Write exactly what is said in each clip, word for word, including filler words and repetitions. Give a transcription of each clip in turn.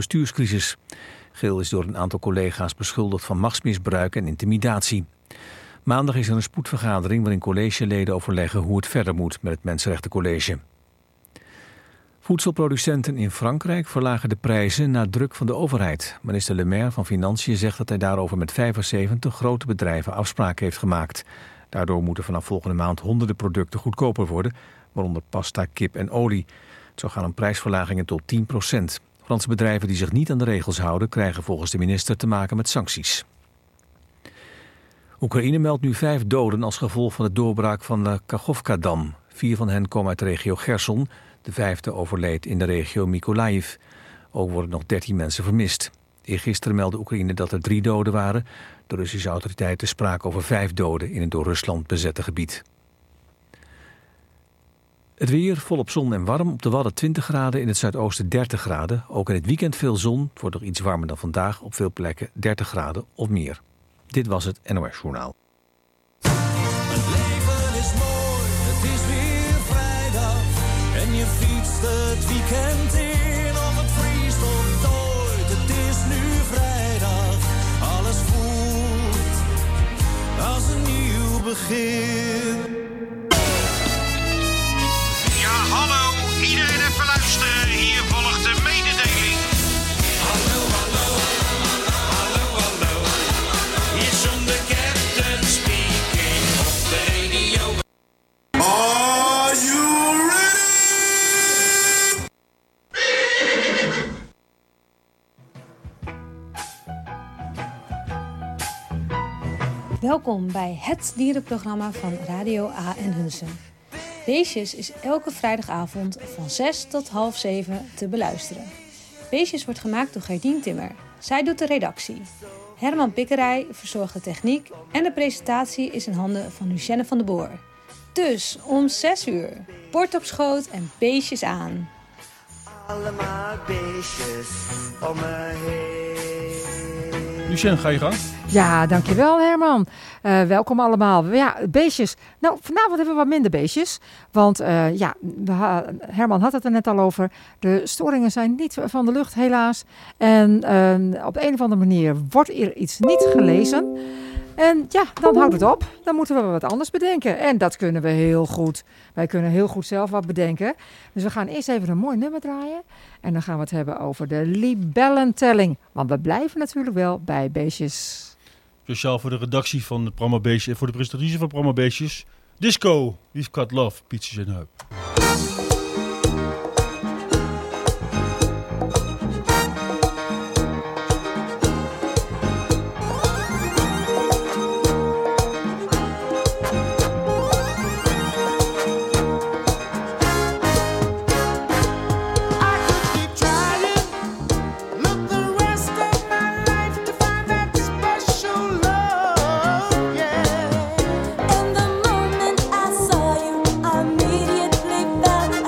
bestuurscrisis. Geel is door een aantal collega's beschuldigd van machtsmisbruik en intimidatie. Maandag is er een spoedvergadering waarin collegeleden overleggen hoe het verder moet met het Mensenrechtencollege. Voedselproducenten in Frankrijk verlagen de prijzen na druk van de overheid. Minister Le Maire van Financiën zegt dat hij daarover met vijfenzeventig grote bedrijven afspraken heeft gemaakt. Daardoor moeten vanaf volgende maand honderden producten goedkoper worden, waaronder pasta, kip en olie. Het zou gaan om prijsverlagingen tot tien procent. Franse bedrijven die zich niet aan de regels houden, krijgen volgens de minister te maken met sancties. Oekraïne meldt nu vijf doden als gevolg van de doorbraak van de Kachovka-dam. Vier van hen komen uit de regio Gerson. De vijfde overleed in de regio Mykolaiv. Ook worden nog dertien mensen vermist. Eergisteren meldde Oekraïne dat er drie doden waren. De Russische autoriteiten spraken over vijf doden in het door Rusland bezette gebied. Het weer volop zon en warm. Op de Wadden twintig graden, in het zuidoosten dertig graden. Ook in het weekend veel zon. Het wordt nog iets warmer dan vandaag. Op veel plekken dertig graden of meer. Dit was het N O S Journaal. Het leven is mooi, het is weer vrijdag. En je fietst het weekend in, of het vriest of dooit. Het is nu vrijdag, alles voelt als een nieuw begin. Ja, hallo, iedereen even luisteren. Hier volgt de mededeling. Hallo, hallo, hallo, hallo. Hier zong de captain speaking op de radio. Are you ready? Welkom bij het dierenprogramma van Radio A en Hunsen. Beestjes is elke vrijdagavond van zes tot half zeven te beluisteren. Beestjes wordt gemaakt door Gerdien Timmer. Zij doet de redactie. Herman Pikkerij verzorgt de techniek en de presentatie is in handen van Lucienne van der Boer. Dus om zes uur, bord op schoot en beestjes aan. Allemaal beestjes om me heen. Lucien, ga je gang. Ja, dankjewel Herman. Uh, welkom allemaal. Ja, beestjes. Nou, vanavond hebben we wat minder beestjes. Want uh, ja, we ha- Herman had het er net al over. De storingen zijn niet van de lucht, helaas. En uh, op de een of andere manier wordt er iets niet gelezen. En ja, dan houdt het op. Dan moeten we wat anders bedenken. En dat kunnen we heel goed. Wij kunnen heel goed zelf wat bedenken. Dus we gaan eerst even een mooi nummer draaien. En dan gaan we het hebben over de libellentelling. Want we blijven natuurlijk wel bij beestjes. Speciaal voor de redactie van het programma Beestjes en voor de presentatrice van het programma Beestjes. Disco, We've Got Love, Peaches and Hope. And the moment I saw you, I immediately felt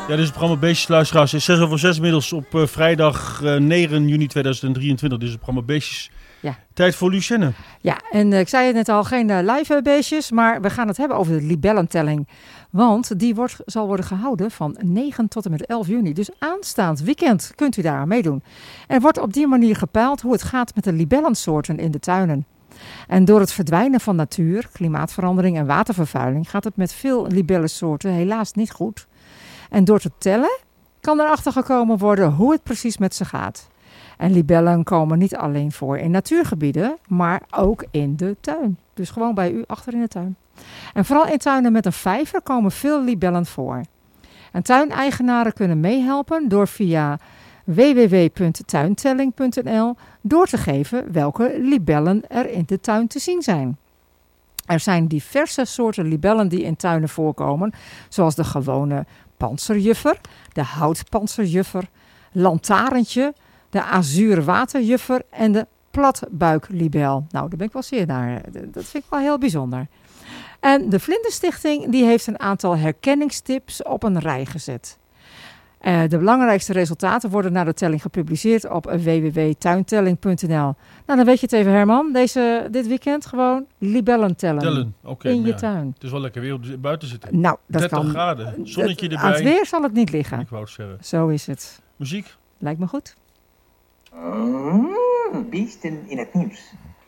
Ja, dit is het programma Beestjes, luisteraars. Het is zes over zes inmiddels op uh, vrijdag uh, negen juni tweeduizend drieëntwintig. Dit is het programma Beestjes. Ja. Tijd voor Lucienne. Ja, en uh, ik zei het net al, geen uh, live uh, beestjes, maar we gaan het hebben over de libellentelling. Want die wordt, zal worden gehouden van negen tot en met elf juni. Dus aanstaand weekend kunt u daar aan meedoen. Er wordt op die manier gepeild hoe het gaat met de libellensoorten in de tuinen. En door het verdwijnen van natuur, klimaatverandering en watervervuiling gaat het met veel libellensoorten helaas niet goed. En door te tellen kan erachter gekomen worden hoe het precies met ze gaat. En libellen komen niet alleen voor in natuurgebieden, maar ook in de tuin. Dus gewoon bij u achter in de tuin. En vooral in tuinen met een vijver komen veel libellen voor. En tuineigenaren kunnen meehelpen door via w w w punt tuintelling punt n l door te geven welke libellen er in de tuin te zien zijn. Er zijn diverse soorten libellen die in tuinen voorkomen, zoals de gewone panzerjuffer, de houtpanzerjuffer, lantarentje, de azuurwaterjuffer en de platbuiklibel. Nou, daar ben ik wel zeer naar. Dat vind ik wel heel bijzonder. En de Vlinderstichting die heeft een aantal herkenningstips op een rij gezet. Uh, de belangrijkste resultaten worden na de telling gepubliceerd op w w w punt tuintelling punt n l. Nou, dan weet je het even, Herman. Deze, dit weekend gewoon libellen tellen. Tellen, oké. Okay, in je ja, tuin. Het is wel lekker weer op buiten zitten. Nou, dat dertig kan. graden, zonnetje het, erbij. Aan het weer zal het niet liggen. Ik wou het zeggen. Zo is het. Muziek? Lijkt me goed. Mm, beesten in het nieuws.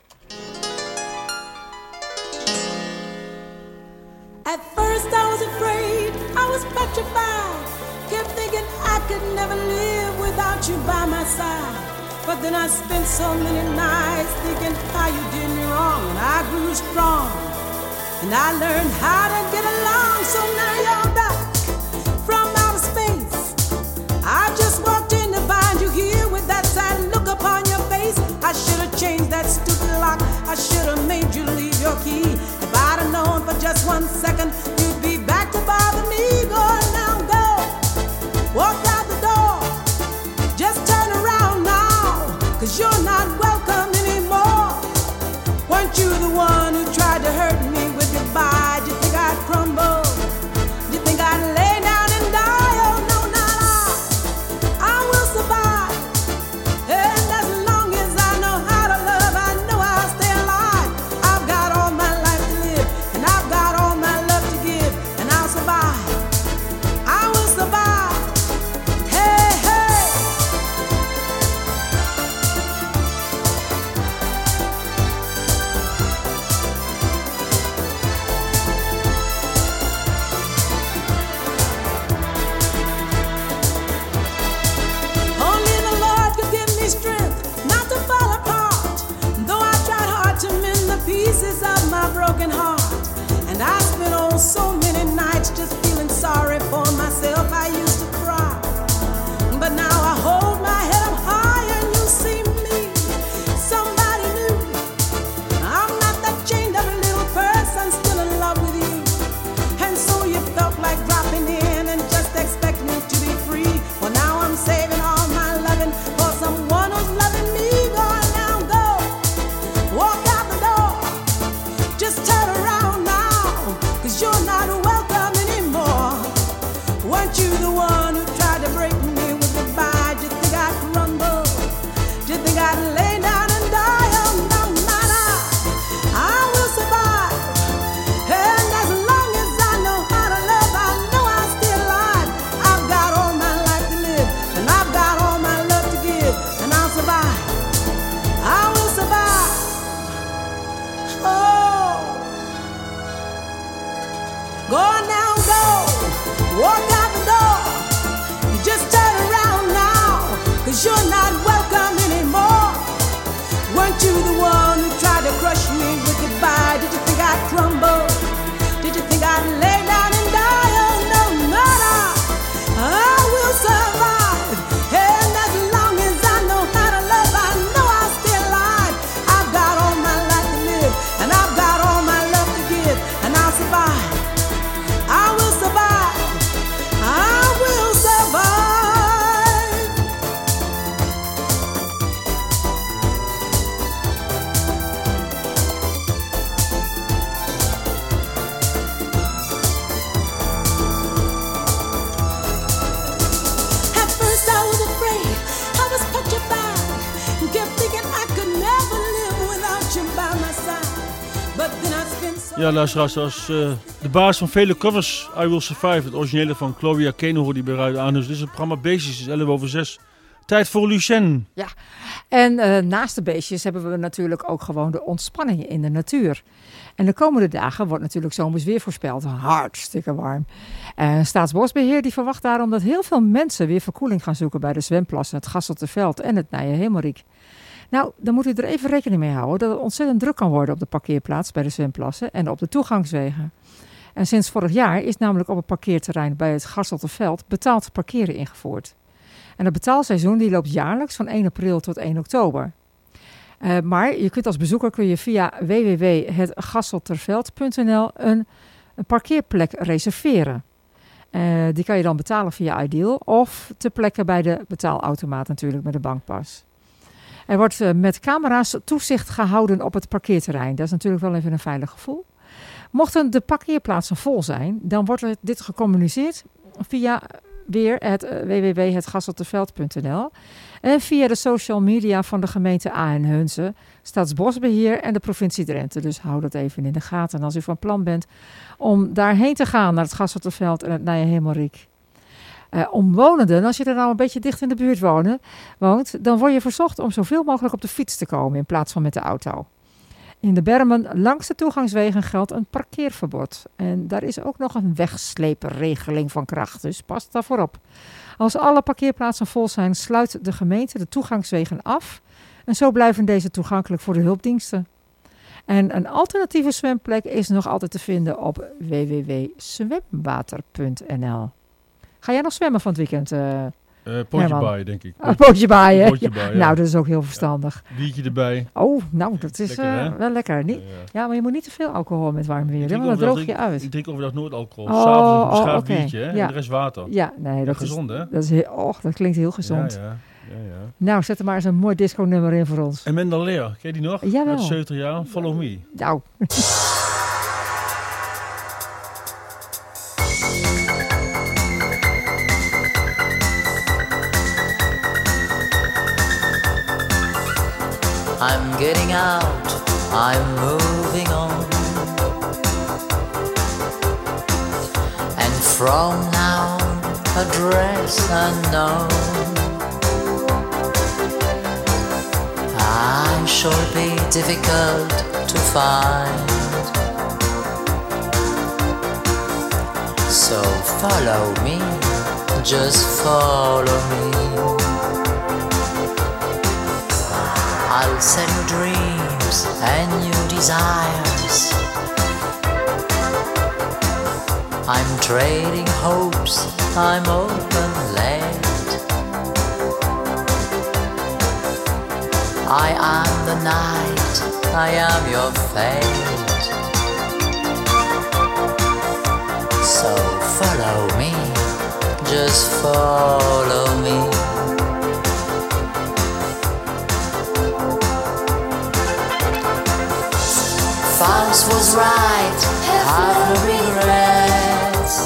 At first I was afraid, I was petrified. Kept thinking I could never live without you by my side. But then I spent so many nights thinking how you did me wrong. And I grew strong, and I learned how to get along. So now you're back from outer space. I just walked in to find you here with that sad look upon your face. I should have changed that stupid lock. I should have made you leave your key. If I'd have known for just one second you'd be back to bother me. Go now, go. Walk out the door. Just turn around now, 'cause you're not welcome anymore. Weren't you the one who tried to hurt me with goodbye? Did you think I'd crumble? Did you think I'd lay down and die? Oh no, not I. I will survive. And as long as I know how to love, I know I'll stay alive. I've got all my life to live, and I've got all my love to give. Ja, luisteraars, als uh, de baas van vele covers, I Will Survive, het originele van Gloria Kane hoor die bij Radio Aanhus. Dit is het programma Beestjes, het is elf over zes. Tijd voor Lucien. Ja, en uh, naast de beestjes hebben we natuurlijk ook gewoon de ontspanning in de natuur. En de komende dagen wordt natuurlijk zomers weer voorspeld. Hartstikke warm. En Staatsbosbeheer die verwacht daarom dat heel veel mensen weer verkoeling gaan zoeken bij de zwemplassen, het Gastelterveld en het Nijenhemelrijk. Nou, dan moet u er even rekening mee houden dat het ontzettend druk kan worden op de parkeerplaats bij de zwemplassen en op de toegangswegen. En sinds vorig jaar is namelijk op het parkeerterrein bij het Gastelterveld betaald parkeren ingevoerd. En het betaalseizoen die loopt jaarlijks van één april tot één oktober. Uh, maar je kunt als bezoeker kun je via w w w punt het gastelterveld punt n l een, een parkeerplek reserveren. Uh, die kan je dan betalen via Ideal of ter plekke bij de betaalautomaat natuurlijk met de bankpas. Er wordt uh, met camera's toezicht gehouden op het parkeerterrein. Dat is natuurlijk wel even een veilig gevoel. Mochten de parkeerplaatsen vol zijn, dan wordt er dit gecommuniceerd via weer het uh, w w w punt het gastelterveld punt n l en via de social media van de gemeente A en Hunze, Staatsbosbeheer en de provincie Drenthe. Dus hou dat even in de gaten als u van plan bent om daarheen te gaan naar het Gastelterveld en het Nijenhemelrijk. Uh, omwonenden, als je er nou een beetje dicht in de buurt wonen, woont, dan word je verzocht om zoveel mogelijk op de fiets te komen in plaats van met de auto. In de bermen langs de toegangswegen geldt een parkeerverbod. En daar is ook nog een wegsleperregeling van kracht, dus pas daarvoor op. Als alle parkeerplaatsen vol zijn, sluit de gemeente de toegangswegen af. En zo blijven deze toegankelijk voor de hulpdiensten. En een alternatieve zwemplek is nog altijd te vinden op w w w punt zwemwater punt n l. Ga jij nog zwemmen van het weekend? Uh, uh, pootje baaien, denk ik. Pootje, pootje baaien. Pootje baaien ja. Nou, dat is ook heel verstandig. Ja. Biertje erbij. Oh, nou, dat is lekker, uh, wel lekker. Niet, ja, ja. ja, maar je moet niet te veel alcohol met warm weer, want dan droog je uit. Ik drink overdag nooit alcohol. Oh, S'avonds een beschaafd oh, okay. biertje, hè? Ja. En de rest water. Ja, nee, dat ja, gezond, is hè? Dat, is heel, oh, dat klinkt heel gezond. Ja, ja. Ja, ja. Nou, zet er maar eens een mooi disco-nummer in voor ons. En Mendel Leer, ken je die nog? Jawel. Uit zeventig jaar, Follow Me. Nou. I'm getting out, I'm moving on. And from now, address unknown. I shall be difficult to find. So follow me, just follow me. I'll sell you dreams and new desires. I'm trading hopes, I'm open-led. I am the night, I am your fate. So follow me, just follow me. Faust was right, have no regrets.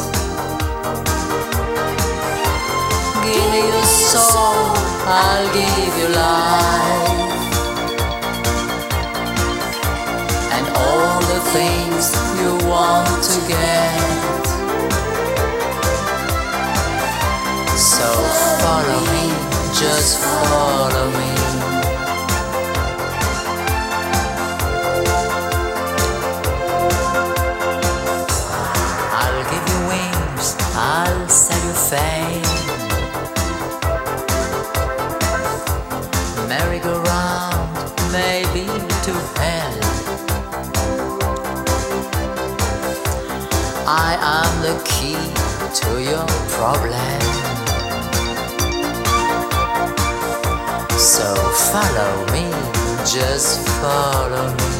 Give me your soul, I'll give you life. And all the things you want to get. So follow me, just follow me. I'll sell you fame. Merry-go-round, maybe to hell. I am the key to your problem. So follow me, just follow me.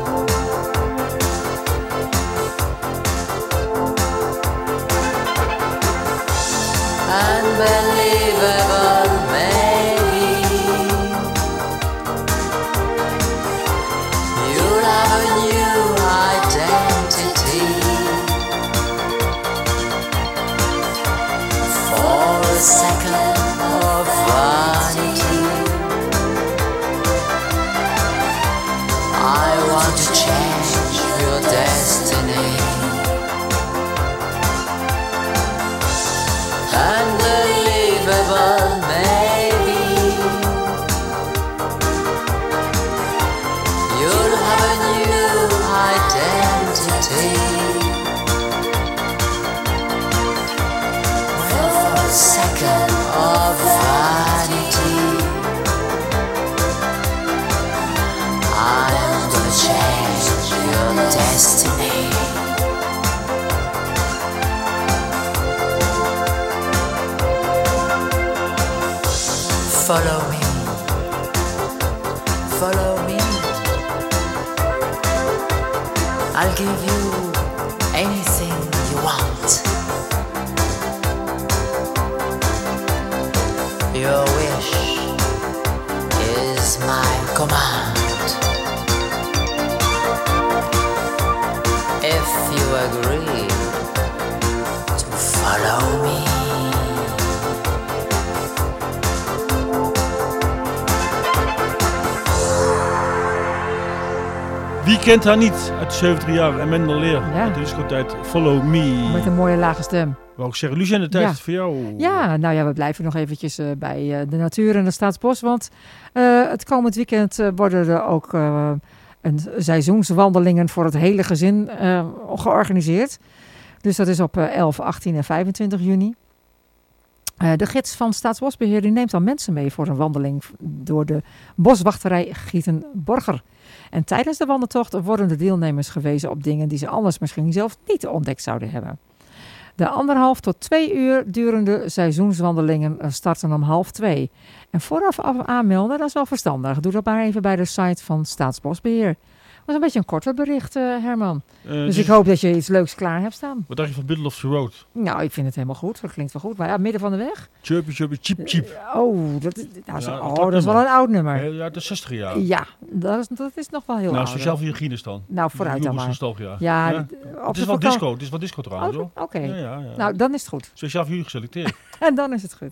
Unbelievable, maybe you'll have a new identity. For a second of vanity, I want to change your destiny. Unbelievable, maybe. You'll have a new identity. For a second of vanity, I'm gonna change your destiny. Follow me, follow me. I'll give you anything you want. Your wish is my command. If you agree to follow me. Wie kent haar niet uit de zeventig jaar? En Mendel Leer Ja. uit de discotijd Follow Me. Met een mooie lage stem. Wou ik zeggen, Lucien, de tijd Ja. is voor jou. Ja, nou ja, we blijven nog eventjes uh, bij uh, de natuur en de Staatsbos. Want uh, het komend weekend uh, worden er ook uh, een seizoenswandelingen voor het hele gezin uh, georganiseerd. Dus dat is op uh, elf, achttien en vijfentwintig juni. Uh, de gids van Staatsbosbeheer die neemt dan mensen mee voor een wandeling door de boswachterij Gietenborger. En tijdens de wandeltocht worden de deelnemers gewezen op dingen die ze anders misschien zelf niet ontdekt zouden hebben. De anderhalf tot twee uur durende seizoenswandelingen starten om half twee. En vooraf aanmelden, dat is wel verstandig. Doe dat maar even bij de site van Staatsbosbeheer. Dat was een beetje een korter bericht, uh, Herman. Uh, dus, dus ik hoop dat je iets leuks klaar hebt staan. Wat dacht je van Middle of the Road? Nou, ik vind het helemaal goed. Dat klinkt wel goed. Maar ja, midden van de weg. Chirpy, chirpy, cheap, cheap. Uh, oh, dat is, nou, Ja, zo, dat oh, nummer. dat is wel een oud nummer. Ja, uit de zestig jaar. Ja, dat is, dat is nog wel heel Nou, oud. speciaal voor je Guinness dan. Nou, vooruit dan maar. Nostalgia. Ja, ja. Op Het is wel disco, het is wel disco trouwens. Oh, Oké, okay. ja, ja, ja. Nou, dan is het goed. Speciaal voor jullie geselecteerd. En dan is het goed.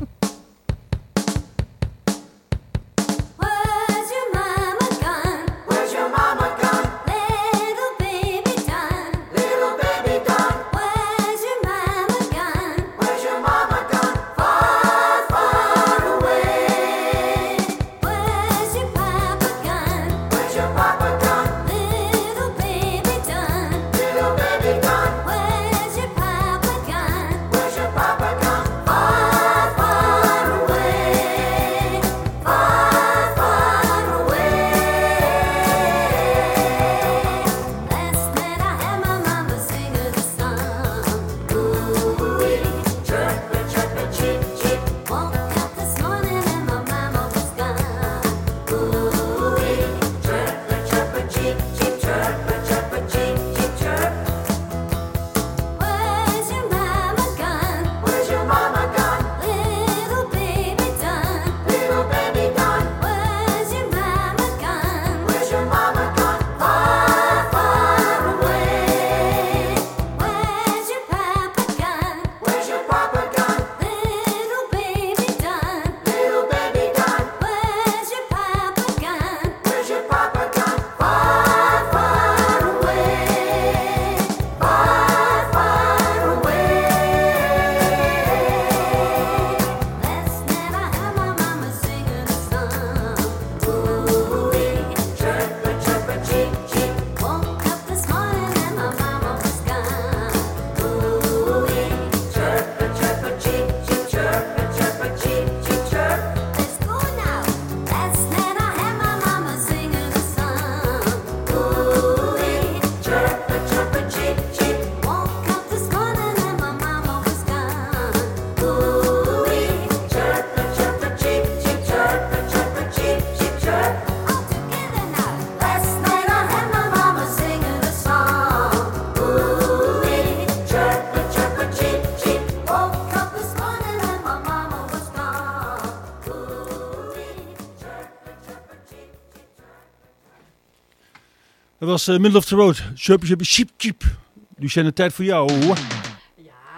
Dat was uh, Middle of the Road. Chirpy, chirpy, cheap, cheap. Lucien, de tijd voor jou. Ja, want uh,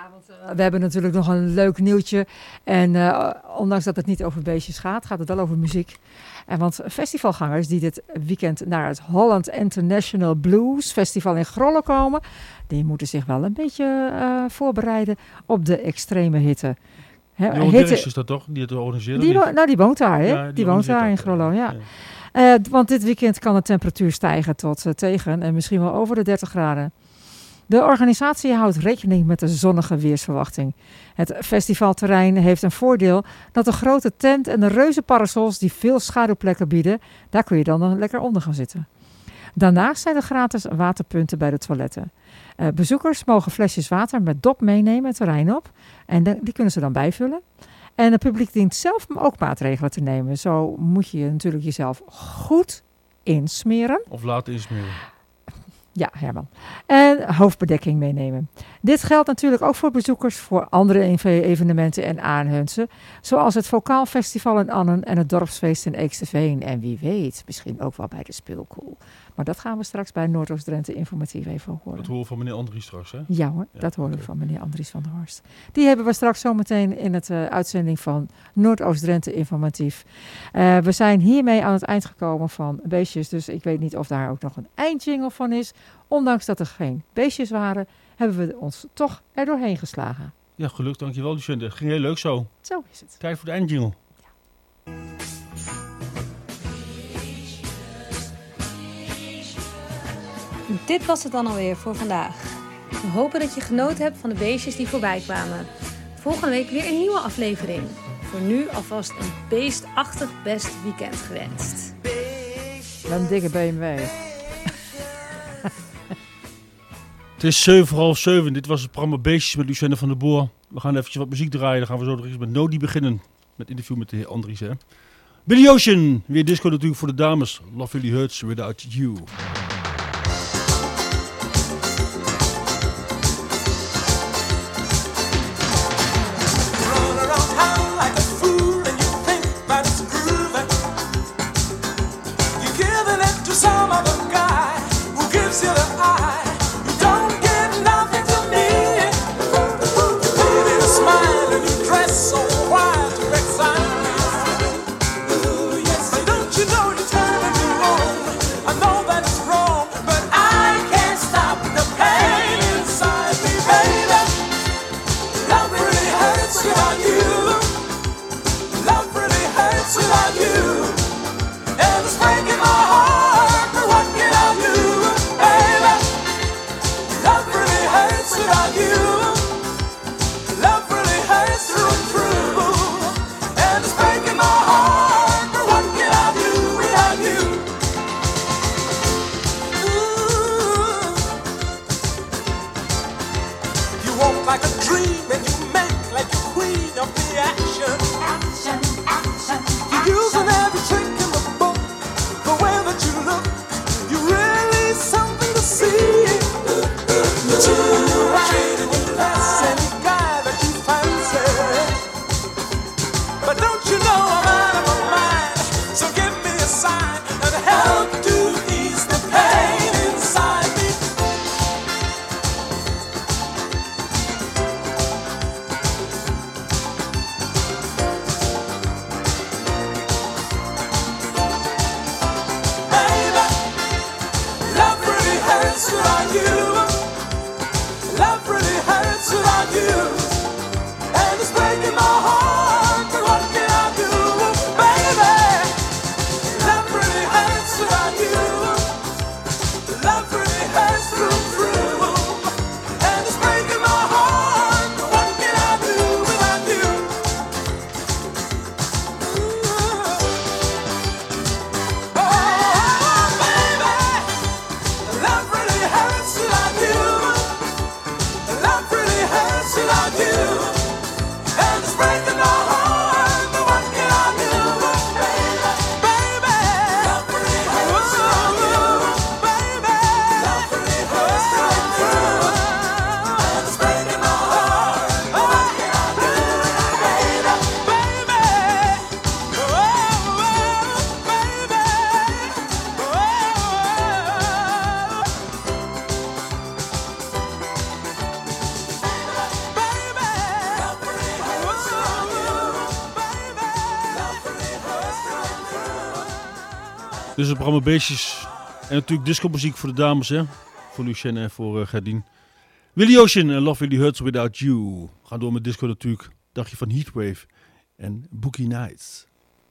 we hebben natuurlijk nog een leuk nieuwtje. En uh, ondanks dat het niet over beestjes gaat, gaat het wel over muziek. En want festivalgangers die dit weekend naar het Holland International Blues Festival in Grollo komen, die moeten zich wel een beetje uh, voorbereiden op de extreme hitte. He, hitte is dat toch? Die het organiseren? Die, wo- nou, die woont daar, hè? Ja, die, die woont daar ook, in Grollo, ja. ja. Uh, want dit weekend kan de temperatuur stijgen tot uh, tegen en misschien wel over de dertig graden. De organisatie houdt rekening met de zonnige weersverwachting. Het festivalterrein heeft een voordeel dat de grote tent en de reuze parasols die veel schaduwplekken bieden, daar kun je dan lekker onder gaan zitten. Daarnaast zijn er gratis waterpunten bij de toiletten. Uh, bezoekers mogen flesjes water met dop meenemen het terrein op en de, die kunnen ze dan bijvullen. En het publiek dient zelf ook maatregelen te nemen. Zo moet je natuurlijk jezelf goed insmeren. Of laten insmeren. Ja, Herman. En hoofdbedekking meenemen. Dit geldt natuurlijk ook voor bezoekers voor andere evenementen en aanhunsen. Zoals het Vokaal Festival in Annen en het Dorpsfeest in Eeksteveen. En wie weet, misschien ook wel bij de Speelkoel. Maar dat gaan we straks bij Noordoost-Drenthe Informatief even horen. Dat horen we van meneer Andries straks, hè? Ja hoor, ja, dat horen okay. we van meneer Andries van der Horst. Die hebben we straks zometeen in het uh, uitzending van Noordoost-Drenthe Informatief. Uh, we zijn hiermee aan het eind gekomen van beestjes. Dus ik weet niet of daar ook nog een eindjingle van is. Ondanks dat er geen beestjes waren, hebben we ons toch er doorheen geslagen. Ja, gelukkig, dankjewel Lucinda. Het ging heel leuk zo. Zo is het. Tijd voor de eindjingle. Ja. Dit was het dan alweer voor vandaag. We hopen dat je genoten hebt van de beestjes die voorbij kwamen. Volgende week weer een nieuwe aflevering. Voor nu alvast een beestachtig best weekend gewenst. Een dikke B M W. Het is zeven voor half zeven. Dit was het programma Beestjes met Lucinda van der Boer. We gaan eventjes wat muziek draaien. Dan gaan we zo nog eens met Nodi beginnen. Met interview met de heer Andries. Hè? Billy Ocean. Weer disco natuurlijk voor de dames. Love Really Hurts Without You. Some other guy who gives you the eye. You don't get nothing to me. You put in a smile and you dress so wild to excite me. Yes, and don't you know you're turning me on? I know that it's wrong, but I can't stop the pain inside me, baby. Love really hurts without you. Love really hurts without you. And it's breaking my heart. Without you, love really hurts through and through, and it's breaking my heart. But what can I do without you? Ooh. You walk like a dream and you make like a queen of the action. Action, action. You're using every trick in the book. The way that you look, you really something to see. Trading with less any guy that you fancy. But don't you know I'm out of my mind? So give me a sign and help to ease the pain inside me. Baby, love really hurts without you. Love really hurts without you, and it's breaking my heart, but what can I do, baby? Love really hurts without you. Love really hurts through and through, and it's breaking my heart, but what can I do without you? Oh, baby, love really hurts without you. Dus het programma Beestjes. En natuurlijk disco-muziek voor de dames, hè. Voor Lucien en voor uh, Gerdien. Willie Ocean en Love Really Hurts Without You. We gaan door met disco natuurlijk. Dagje van Heatwave en Boogie Nights.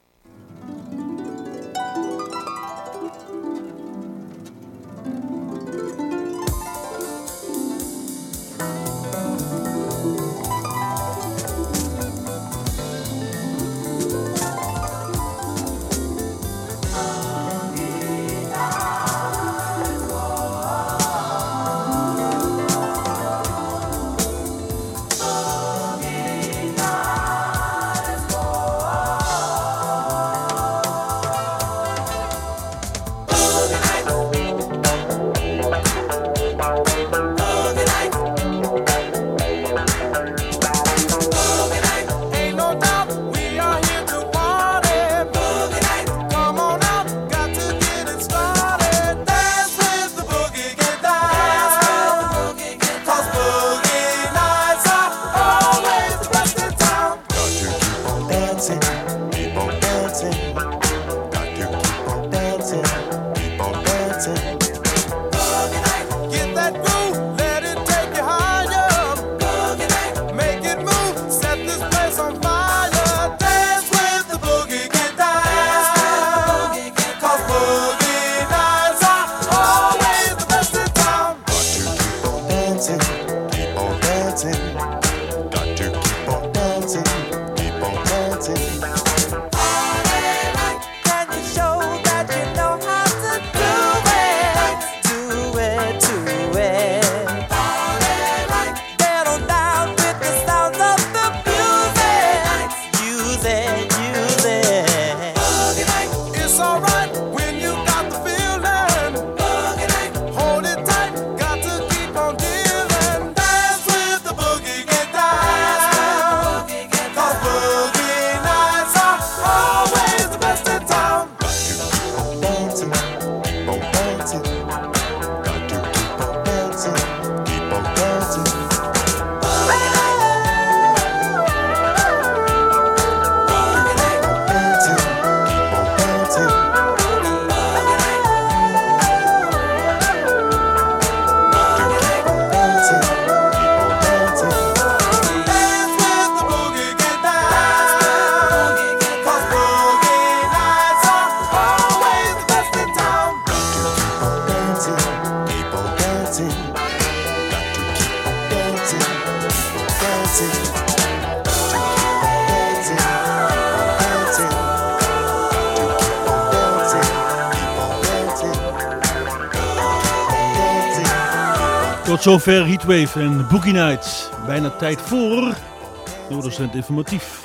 Tot zover Heatwave en Boogie Nights. Bijna tijd voor Noordercent Informatief.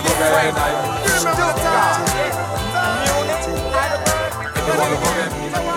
If you wanna boogie,